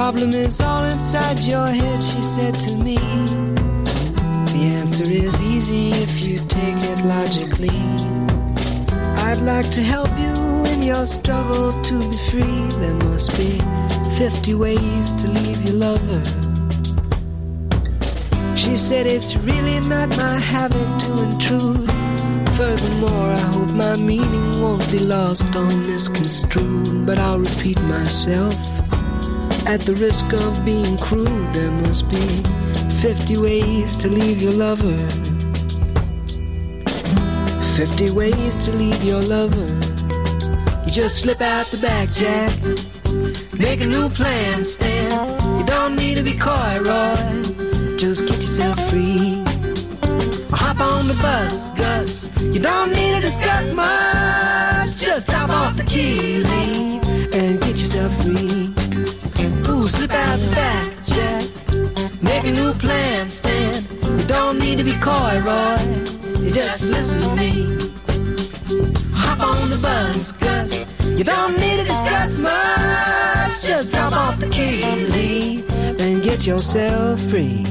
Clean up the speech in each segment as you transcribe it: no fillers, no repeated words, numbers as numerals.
problem is all inside your head, she said to me. The answer is easy if you take it logically. I'd like to help you in your struggle to be free. There must be 50 ways to leave your lover. She said it's really not my habit to intrude. Furthermore, I hope my meaning won't be lost or misconstrued. But I'll repeat myself at the risk of being crude. There must be 50 ways to leave your lover. 50 ways to leave your lover. You just slip out the back, Jack. Make a new plan, Stan. You don't need to be coy, Roy. Just get yourself free. Or hop on the bus, Gus. You don't need to discuss much. Just drop off the key, leave, and get yourself free. Ooh, slip out the back, Jack. Make a new plan, Stan. You don't need to be coy, Roy. You just listen to me. Hop on the bus, Gus. You don't need to discuss much. Just drop off the key, leave, and get yourself free.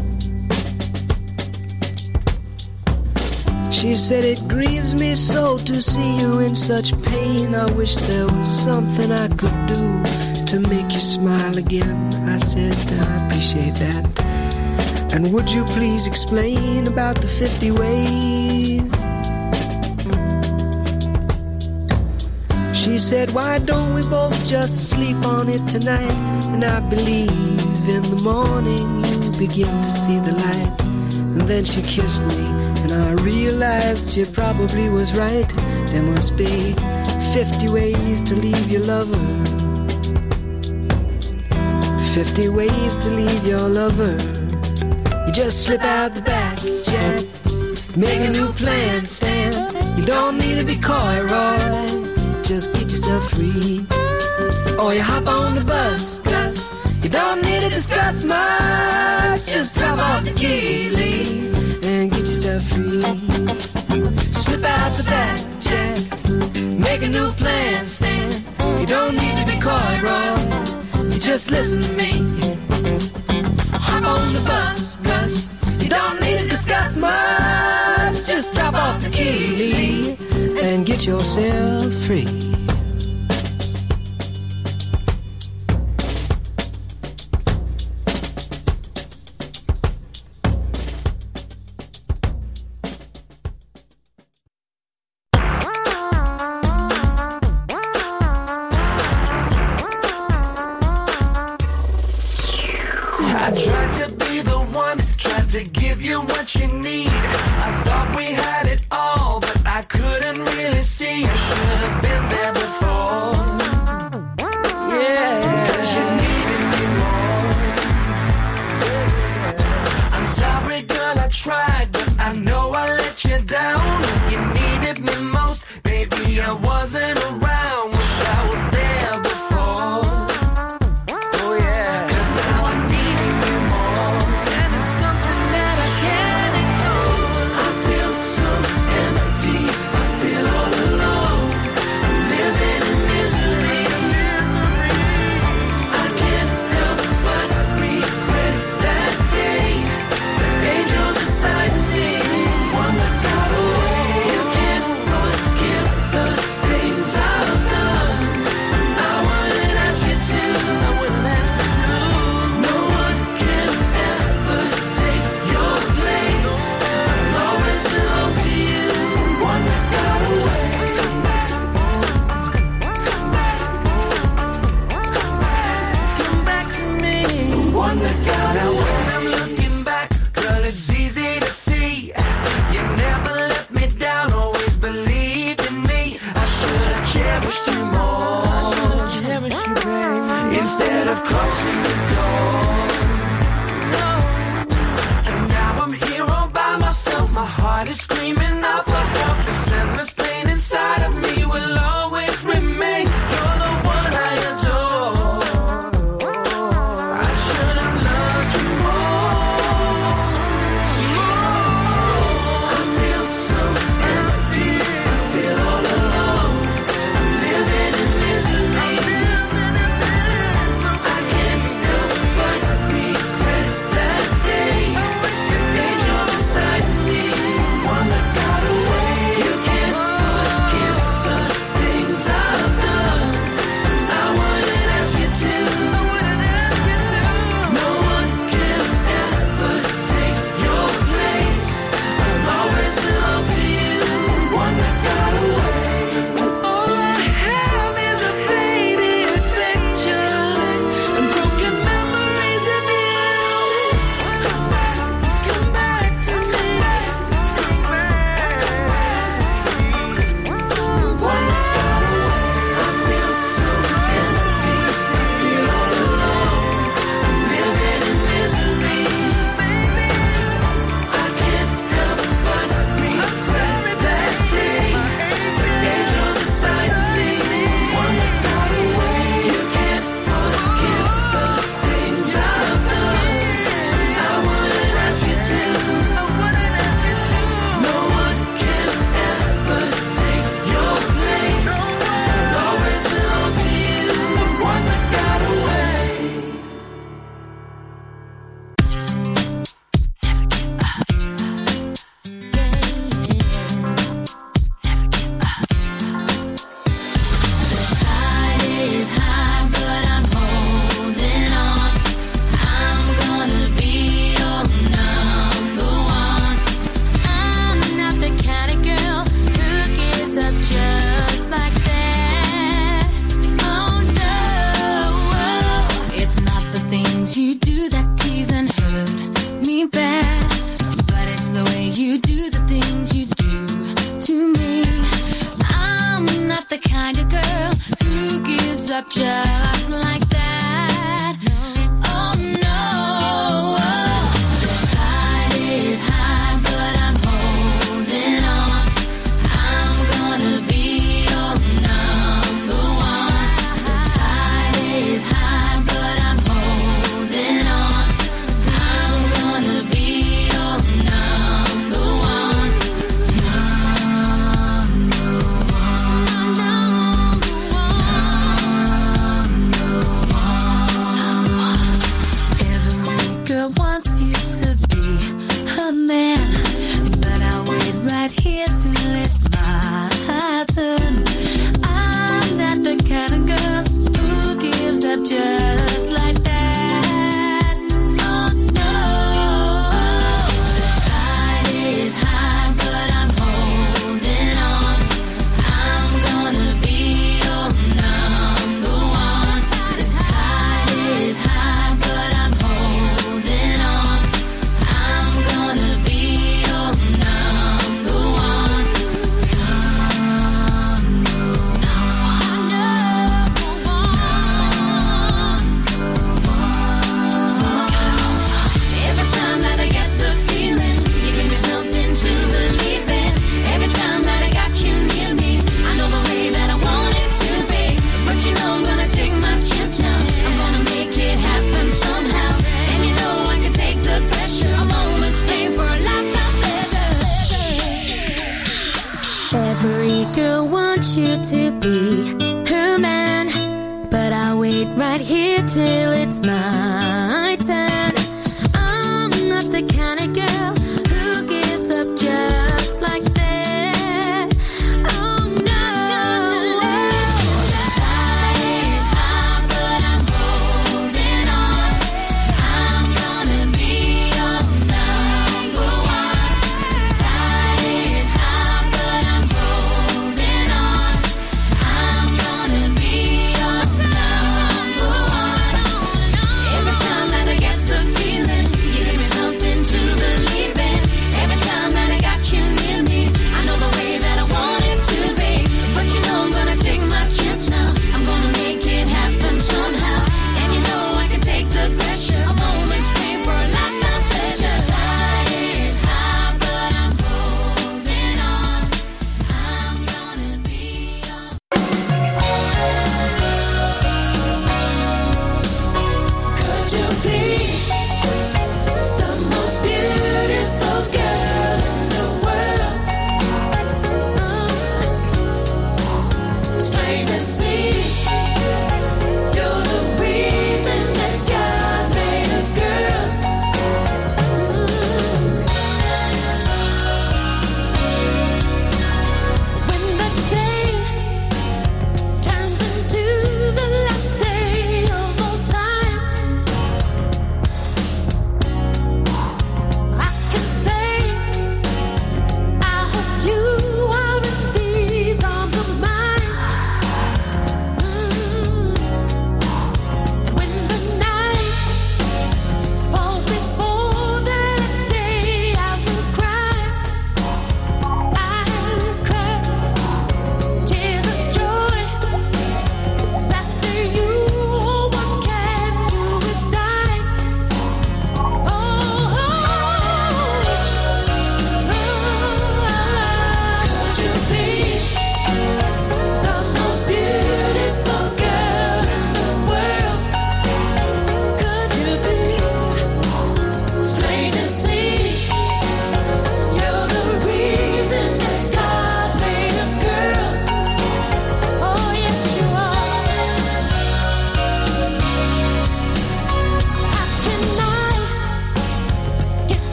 She said it grieves me so to see you in such pain. I wish there was something I could do to make you smile again. I said I appreciate that. And would you please explain about the 50 ways? She said, why don't we both just sleep on it tonight? And I believe in the morning you begin to see the light. And then she kissed me, and I realized she probably was right. There must be 50 ways to leave your lover. 50 ways to leave your lover. You just slip out the back, Jack. Make a new plan, Stan. You don't need to be coy, Roy. Just get yourself free. Or you hop on the bus, Gus. You don't need to discuss much. Just drop off the key, leave, and get yourself free. Slip out the back, Jack. Make a new plan, Stan. You don't need to be coy, Roy. You just listen to me. Hop on the bus, Gus. You don't need to discuss much. Just drop off the key, leave, and get yourself free. I tried to be the one, tried to give you what you need. I thought we had it all, but I couldn't really see. I should have been there before. Yeah, 'cause you needed me more. I'm sorry, girl, I tried, but I know I let you down. You needed me most, baby, I wasn't around. Wish I was there before. Oh yeah, 'cause now I need you more, and it's something that I can't ignore. I feel so empty, I feel all alone. I'm living in misery. I can't help but regret that day. The angel beside me, one that got away. You can't forgive the things I've done. I wouldn't ask you to. I wouldn't ask you to. No one can ever take your place. I'll always belong to you. One that got away. Come back. Come back. Come back to me. The one that got away. Now when I'm looking back, girl, it's easy to see. You never let me down, always believed in me. I should have cherished you more. I should have cherished you, baby, instead of closing the door. No. And now I'm here all by myself. My heart is screaming out for help. This endless pain inside of me will always remain. You're the one I adore. I should have loved you more. I feel so empty. I feel all alone. I'm living in misery. I can't up just like that. Oh no, the tide is high, but I'm holding on. I'm gonna be your number one. The tide is high, but I'm holding on. I'm gonna be your number one. Every girl wants you to be her man, but I'll wait right here till it's my turn. I'm not the kind of girl who gives up just like that. Oh no, the tide is high, but I'm holding on. I'm gonna be your number one. The tide is high, but I'm holding on. I'm gonna be your number one. Every time that I get the feeling, you give me something to believe in. Every time that I got you near me, I know the way that I want it to be. But you know I'm gonna take my chance now. I'm gonna make it happen somehow. And you know I can take the pressure. A moment's pain for a lifetime pleasure. Every girl wants you to be her man, but I'll wait right here till it's my turn. I'm not the kind of girl who gives up just like that. Oh no, the tide is high, but I'm holding on. I'm gonna be your number one. The tide is high, but I'm holding on. I'm gonna be your number one. Every time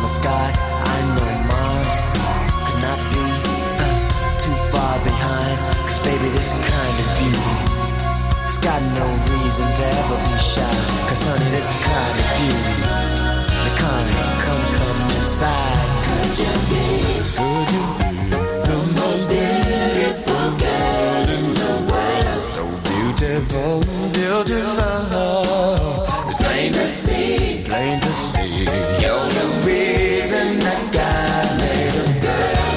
the sky. I know Mars could not be too far behind. 'Cause baby, this kind of beauty, it's got no reason to ever be shy. 'Cause honey, this kind of beauty, the kind that comes from inside. Could you be the most beautiful girl in the world? So beautiful, beautiful. It's plain to see, plain to see. You're the reason that God made a girl.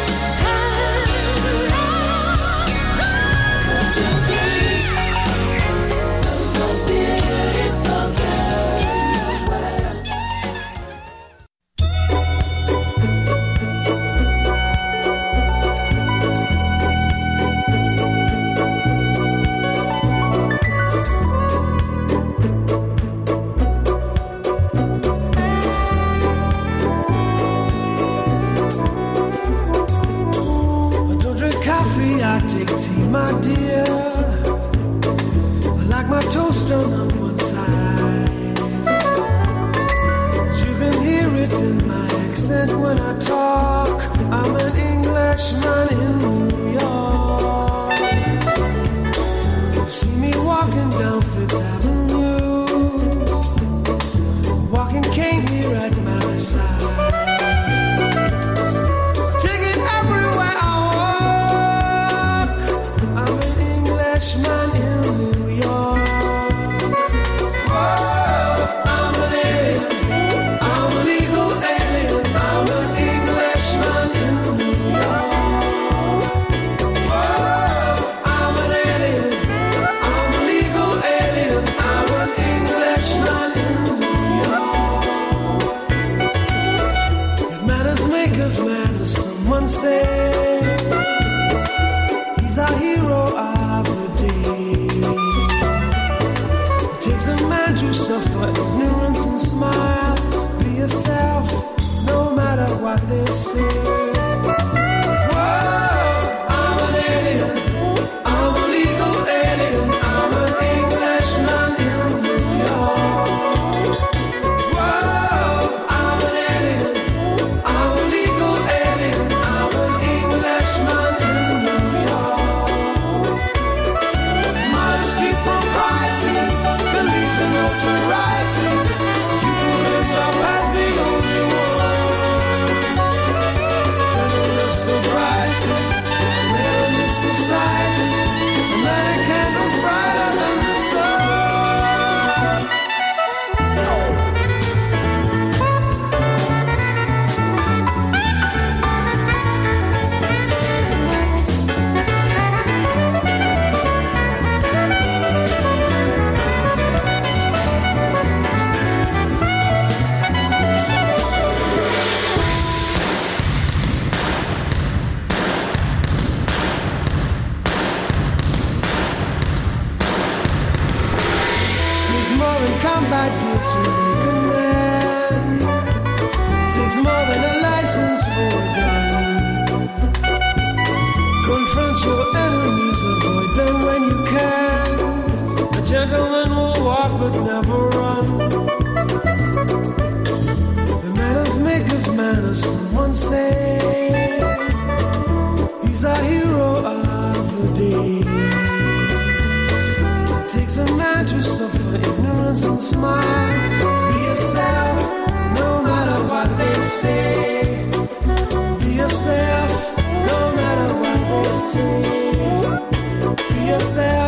Could you be the most beautiful girl in the world? I take tea, my dear. I like my toast on one side. You can hear it in my accent when I talk. I'm an Englishman in New York. You see me walking down Fifth Avenue, walking cane here at my side. Man in New York. Whoa, I'm an alien. I'm a legal alien. I'm an Englishman in New York. Whoa, I'm an alien. I'm a legal alien. I'm an Englishman in New York. If manners make of manners, someone say he's a hero of the day. It takes a man to suffer ignorance and smile. Be yourself, no matter what they say. Whoa, I'm an alien. I'm a legal alien. I'm an Englishman in New York. Whoa, I'm an alien. I'm a legal alien. I'm an Englishman in New York. Modesty, propriety, belief in notoriety. You put in love as the only one. Gentleness, sobriety, rare in this society. And lighting candles brighter than the sun. Takes more than combat gear to make a man. Takes more than a license for a gun. Confront your enemies, avoid them when you can. A gentleman will walk but never run. The manners make of manners, someone say. He's a hero of the day. It takes a man to suffer ignorance and smile. Be yourself, no matter what they say. Be yourself, no matter what they say. Be yourself.